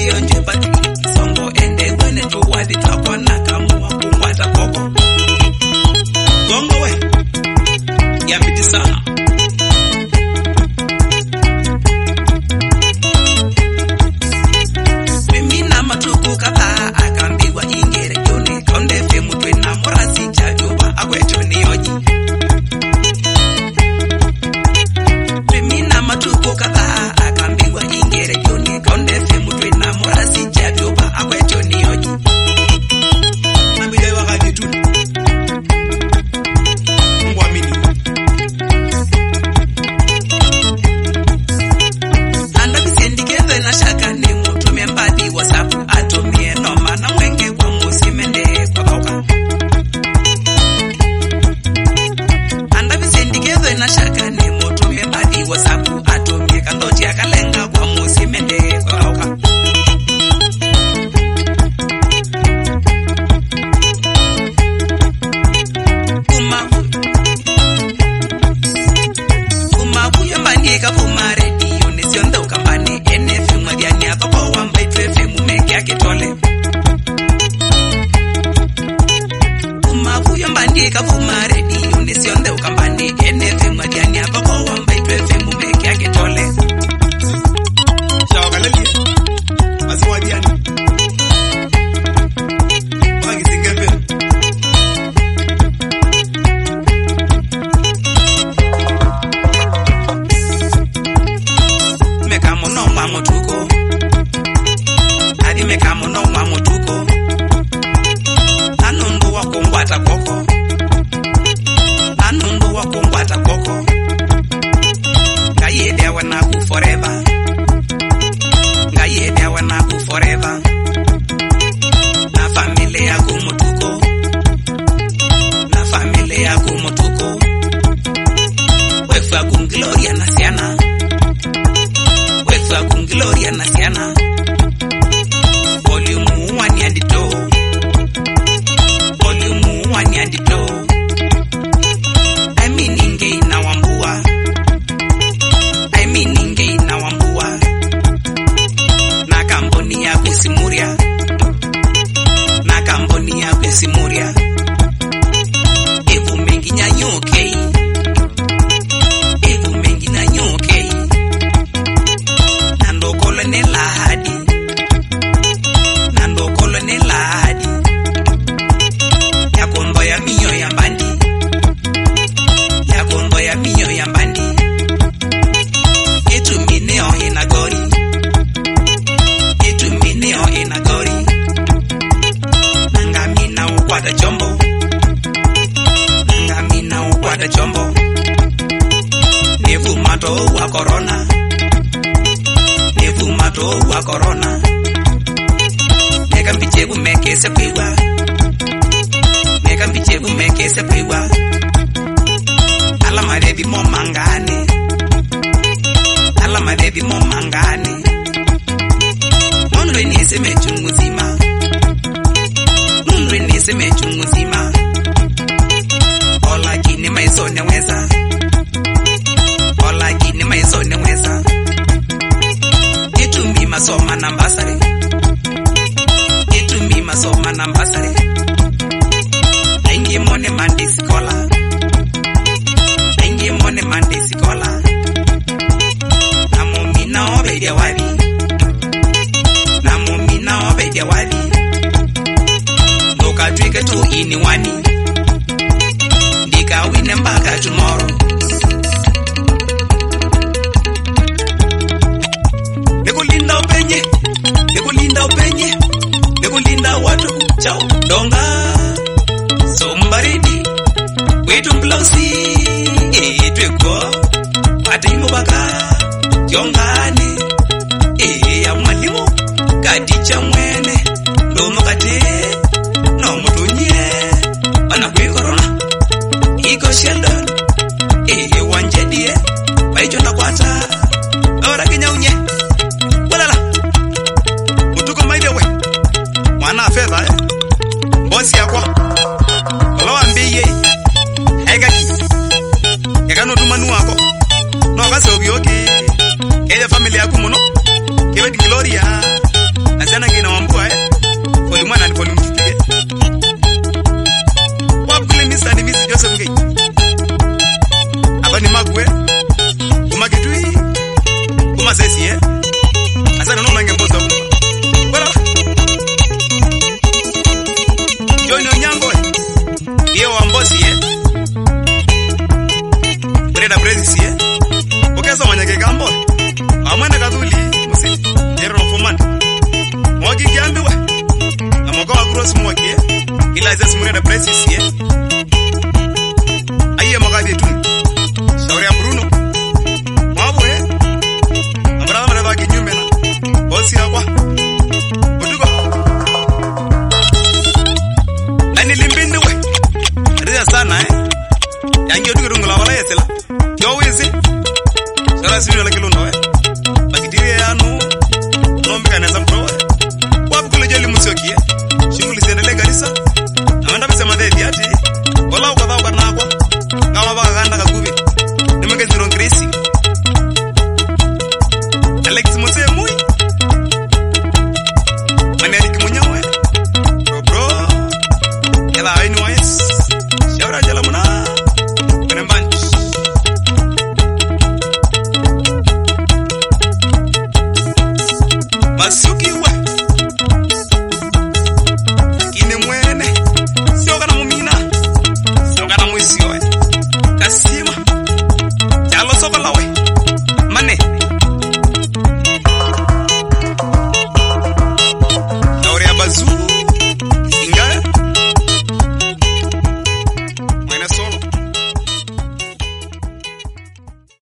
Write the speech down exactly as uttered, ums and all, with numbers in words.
onje pati songo ende wene to wadi tapona kamua kungwata koko gongo we ya miti sana Femina matuku kata akambiwa ingere jone konde femu twena morasi chajoba akwecho ni oji Femina matuku kata akambiwa ingere jone konde femu twena morasi chajoba akwecho ni oji Nambile wakati tu Mwamini Anda bisendi keve na shaka ni mutu membadi WhatsApp atumie noma na mwenge kwa musimende kwa kauka Anda bisendi keve na shaka ni mutu membadi WhatsApp atumie kandoji akalenga kwa musimende kwa kauka Ka fuma radio ne sionda ukambani N F M madiani hapa kwa wamba itu F M meke yake tole Fuma kuyo mbandi ka fuma radio ne sionda ukambani N F M madiani hapa kwa wamba itu F M meke yake tole Shao kaleli Mazi wadiani Wagi singefe Mutuko Adi mekamu no mwa mutuko Anundu wa kungwata koko Anundu wa kungwata koko Ngayede wanaku forever Ngayede wanaku forever Na familia yako mutuko Na familia yako mutuko Wefa kungloria na siana Wefa kungloria na siana Volume one and two Volume one and two I mean inge ina wambua I mean inge ina wambua Na kamponi ya kusimuria Na kamponi ya kusimuria Ebu mengi nyanyokei Ebu mengi nyanyokei Nando kolone lahadi Nando kolone lahadi Ya kondo ya miyo ya mbandi Ya kondo ya miyo ya mbandi Etu mineo inagori Etu mineo inagori Nanga mina ukwada chombo Nanga mina ukwada chombo Nevu mato wa corona Nevu mato wa corona Neka mbichegu meke sepiwa Neka mbichegu meke sepiwa Ala marebi mo mangane Ala marebi mo mangane Nunwe nise mechungu zima Nunwe nise mechungu zima Ola gini maisone weza Ola gini maisone weza Itumi masoma nambasare Itumi masoma nambasare Engi mone mandi sikola Engi mone mandi sikola Namo mina obedia wali Namo mina obedia wali Ndoka twike tu ini wani Ndika wine mpaka tomorrow Nekulinda upenye Nekulinda upenye Nekulinda watu chao donga Sombaridi Wetu mplausi Etweko Ate imo baka Yongane E ya mwalimu Kadicha mwene Lomo kate No mutunye Wana kwe corona Iko Sheldon E wanjedie Waichonda kwata Ora kenya unye Walala Mutuko maidewe Mwana feva eh Bosi yakwa Olowa mbiye Haigaki Ekano dumanu wako No kase obioke Kaya familia yako mono Kebe gloria cross moke ila zes mure da precis ye